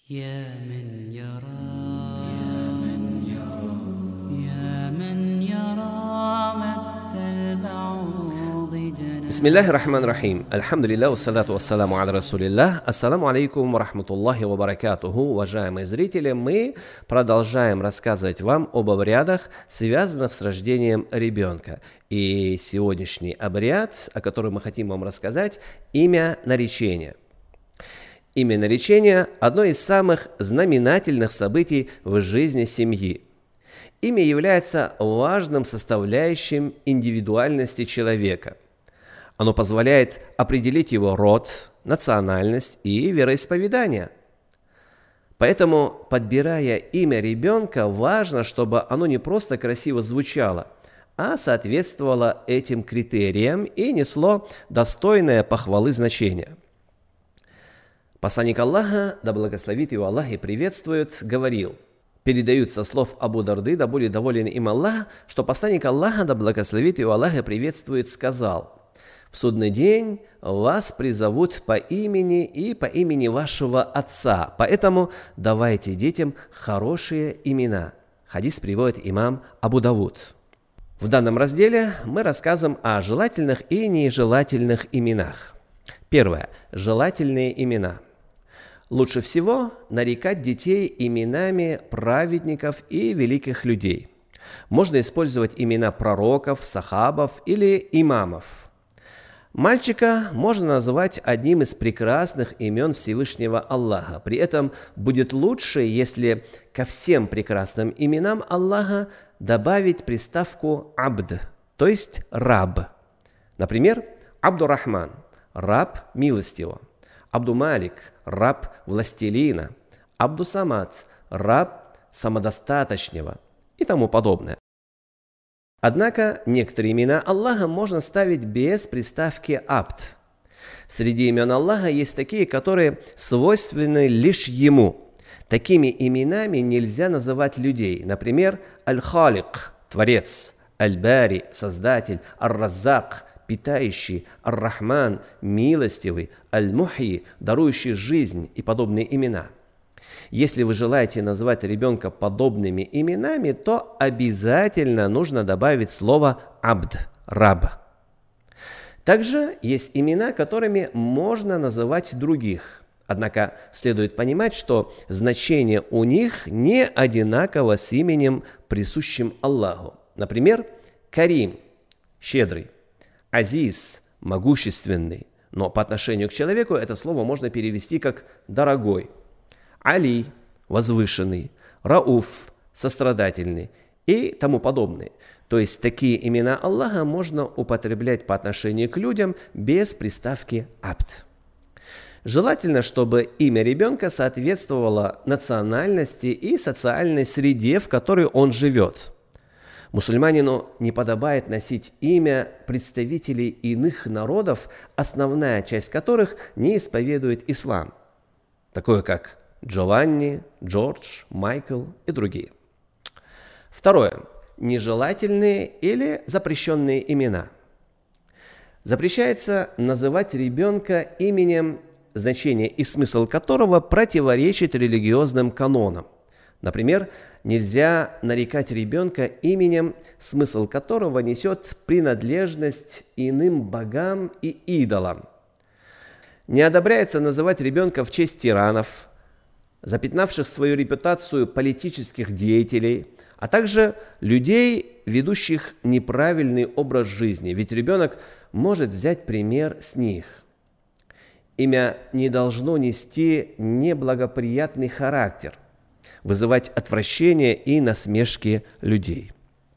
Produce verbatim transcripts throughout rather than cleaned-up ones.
يا من يرى يا من يرى يا من يرى مد البعوض جناح. بسم الله الرحمن الرحيم. Альхамдулиллах, вассалату вассаламу аля расулиллах. Ассаламу алейкум ва рахматуллахи ва баракатуху. Уважаемые зрители, мы продолжаем рассказывать вам об обрядах, связанных с рождением ребенка. И сегодняшний обряд, о котором мы хотим вам рассказать, имя наречения. Имя наречения – одно из самых знаменательных событий в жизни семьи. Имя является важным составляющим индивидуальности человека. Оно позволяет определить его род, национальность и вероисповедание. Поэтому, подбирая имя ребенка, важно, чтобы оно не просто красиво звучало, а соответствовало этим критериям и несло достойное похвалы значение. Посланник Аллаха, да благословит его Аллах и приветствует, говорил, передают со слов Абу Дарды, да будет доволен им Аллах, что посланник Аллаха, да благословит его Аллах и приветствует, сказал: «В судный день вас призовут по имени и по имени вашего отца, поэтому давайте детям хорошие имена». Хадис приводит имам Абу Давуд. В данном разделе мы рассказываем о желательных и нежелательных именах. Первое. Желательные имена. Лучше всего нарекать детей именами праведников и великих людей. Можно использовать имена пророков, сахабов или имамов. Мальчика можно называть одним из прекрасных имен Всевышнего Аллаха. При этом будет лучше, если ко всем прекрасным именам Аллаха добавить приставку «абд», то есть «раб». Например, Абдурахман – раб милостивого. Абду-Малик – раб властелина, Абду-Самад – раб самодостаточного и тому подобное. Однако некоторые имена Аллаха можно ставить без приставки «абд». Среди имен Аллаха есть такие, которые свойственны лишь Ему. Такими именами нельзя называть людей. Например, Аль-Халик – Творец, Аль-Бари – Создатель, Ар-Раззак – питающий, Ар-Рахман – милостивый, Аль-Мухи – дарующий жизнь и подобные имена. Если вы желаете назвать ребенка подобными именами, то обязательно нужно добавить слово «абд» – «раб». Также есть имена, которыми можно называть других. Однако следует понимать, что значение у них не одинаково с именем, присущим Аллаху. Например, Карим – щедрый, Азиз – могущественный, но по отношению к человеку это слово можно перевести как «дорогой». Али – возвышенный, Рауф – сострадательный и тому подобное. То есть такие имена Аллаха можно употреблять по отношению к людям без приставки «абд». Желательно, чтобы имя ребенка соответствовало национальности и социальной среде, в которой он живет. Мусульманину не подобает носить имя представителей иных народов, основная часть которых не исповедует ислам, такое как Джованни, Джордж, Майкл и другие. Второе. Нежелательные или запрещенные имена. Запрещается называть ребенка именем, значение и смысл которого противоречит религиозным канонам. Например, нельзя нарекать ребенка именем, смысл которого несет принадлежность иным богам и идолам. Не одобряется называть ребенка в честь тиранов, запятнавших свою репутацию политических деятелей, а также людей, ведущих неправильный образ жизни, ведь ребенок может взять пример с них. Имя не должно нести неблагоприятный характер, вызывать отвращение и насмешки людей.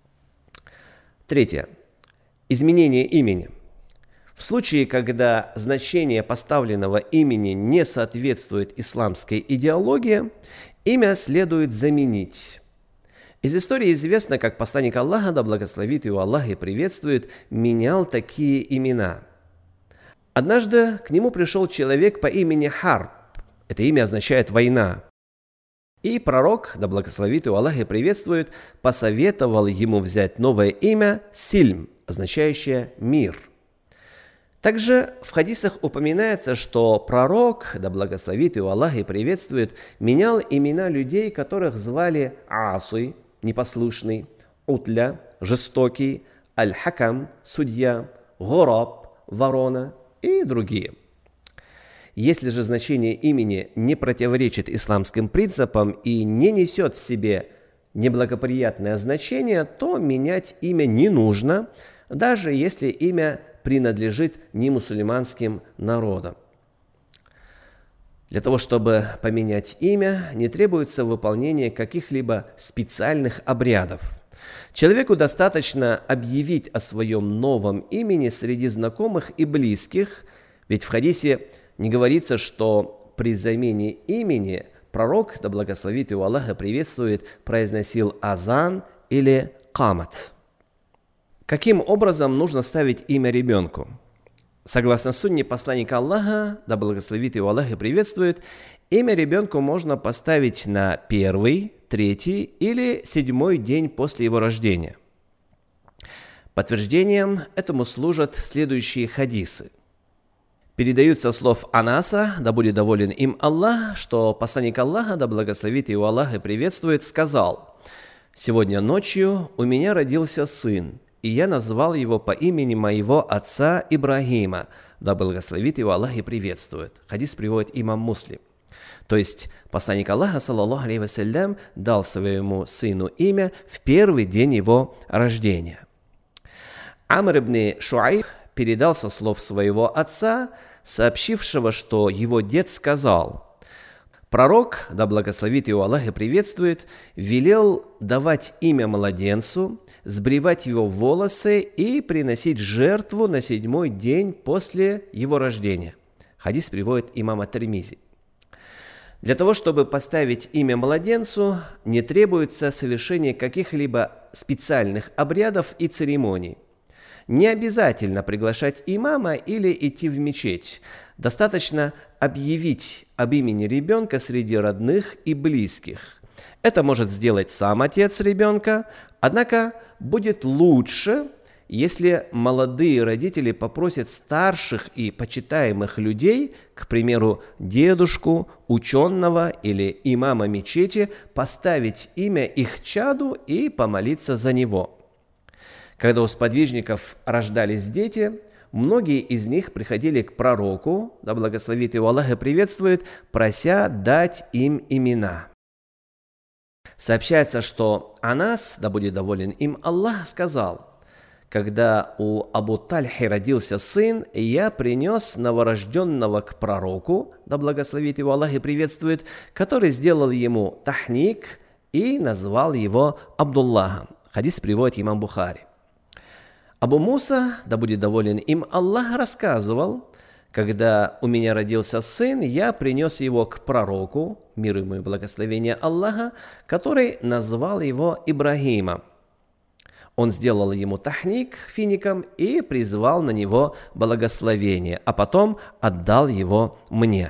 Третье. Изменение имени. В случае, когда значение поставленного имени не соответствует исламской идеологии, имя следует заменить. Из истории известно, как посланник Аллаха, да благословит его Аллах и приветствует, менял такие имена. Однажды к нему пришел человек по имени Харб. Это имя означает «война». И пророк, да благословит его Аллах и приветствует, посоветовал ему взять новое имя Сильм, означающее «мир». Также в хадисах упоминается, что пророк, да благословит его Аллах и приветствует, менял имена людей, которых звали Асуй, непослушный, Утля, жестокий, Аль-Хакам, судья, Гураб, ворона и другие. Если же значение имени не противоречит исламским принципам и не несет в себе неблагоприятное значение, то менять имя не нужно, даже если имя принадлежит немусульманским народам. Для того, чтобы поменять имя, не требуется выполнение каких-либо специальных обрядов. Человеку достаточно объявить о своем новом имени среди знакомых и близких, ведь в хадисе не говорится, что при замене имени пророк, да благословит его Аллах и приветствует, произносил азан или камат. Каким образом нужно ставить имя ребенку? Согласно сунне посланника Аллаха, да благословит его Аллах и приветствует, имя ребенку можно поставить на первый, третий или седьмой день после его рождения. Подтверждением этому служат следующие хадисы. Передают со слов Анаса, да будет доволен им Аллах, что посланник Аллаха, да благословит его Аллах и приветствует, сказал: «Сегодня ночью у меня родился сын, и я назвал его по имени моего отца Ибрагима, да благословит его Аллах и приветствует». Хадис приводит имам Муслим. То есть посланник Аллаха, саллаллаху алейхи вассалям, дал своему сыну имя в первый день его рождения. Амр ибн Шуайб передал со слов своего отца, сообщившего, что его дед сказал: «Пророк, да благословит его Аллах и приветствует, велел давать имя младенцу, сбривать его волосы и приносить жертву на седьмой день после его рождения». Хадис приводит имам ат-Тирмизи. Для того, чтобы поставить имя младенцу, не требуется совершение каких-либо специальных обрядов и церемоний. Не обязательно приглашать имама или идти в мечеть. Достаточно объявить об имени ребенка среди родных и близких. Это может сделать сам отец ребенка, однако будет лучше, если молодые родители попросят старших и почитаемых людей, к примеру, дедушку, ученого или имама мечети, поставить имя их чаду и помолиться за него. Когда у сподвижников рождались дети, многие из них приходили к пророку, да благословит его Аллах и приветствует, прося дать им имена. Сообщается, что Анас, да будет доволен им Аллах, сказал: «Когда у Абу Тальхи родился сын, я принес новорожденного к пророку, да благословит его Аллах и приветствует, который сделал ему тахник и назвал его Абдуллахом». Хадис приводит имам Бухари. Абу Муса, да будет доволен им Аллах, рассказывал: «Когда у меня родился сын, я принес его к пророку, мир ему и благословение Аллаха, который назвал его Ибрагимом. Он сделал ему тахник фиником и призвал на него благословение, а потом отдал его мне».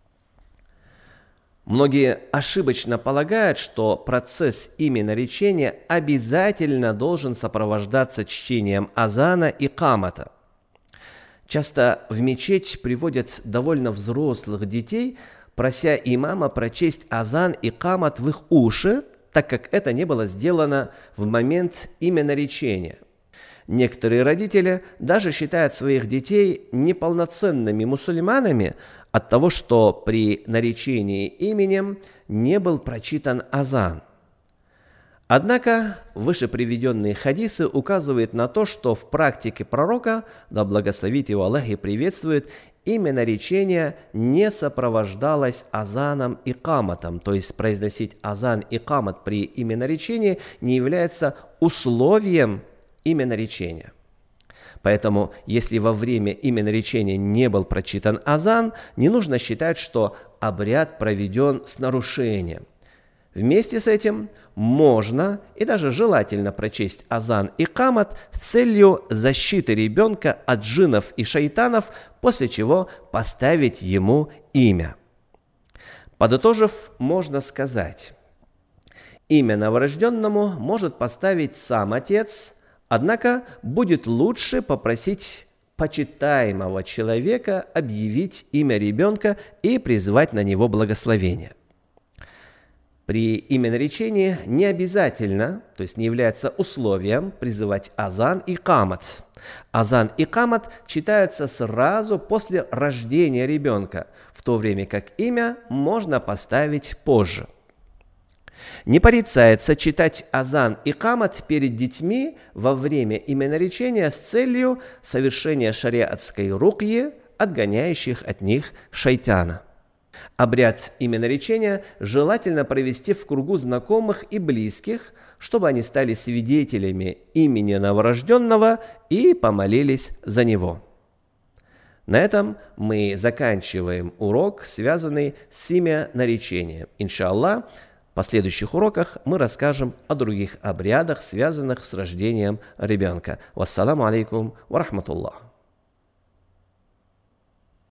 Многие ошибочно полагают, что процесс именоречения обязательно должен сопровождаться чтением азана и камата. Часто в мечеть приводят довольно взрослых детей, прося имама прочесть азан и камат в их уши, так как это не было сделано в момент именоречения. Некоторые родители даже считают своих детей неполноценными мусульманами от того, что при наречении именем не был прочитан азан. Однако выше приведенные хадисы указывают на то, что в практике пророка, да благословит его Аллах и приветствует, имя наречения не сопровождалось азаном и каматом, то есть произносить азан и камат при именоречении не является условием именоречения. Поэтому, если во время именоречения не был прочитан азан, не нужно считать, что обряд проведен с нарушением. Вместе с этим можно и даже желательно прочесть азан и камат с целью защиты ребенка от джиннов и шайтанов, после чего поставить ему имя. Подытожив, можно сказать: имя новорожденному может поставить сам отец, однако будет лучше попросить почитаемого человека объявить имя ребенка и призвать на него благословение. При именоречении не обязательно, то есть не является условием, призывать азан и камат. Азан и камат читаются сразу после рождения ребенка, в то время как имя можно поставить позже. Не порицается читать азан и камат перед детьми во время именоречения с целью совершения шариатской рукьи, отгоняющих от них шайтана. Обряд именоречения желательно провести в кругу знакомых и близких, чтобы они стали свидетелями имени новорожденного и помолились за него. На этом мы заканчиваем урок, связанный с именоречением. Иншаллах, в последующих уроках мы расскажем о других обрядах, связанных с рождением ребенка. Вассаламу алейкум ва рахматуллах.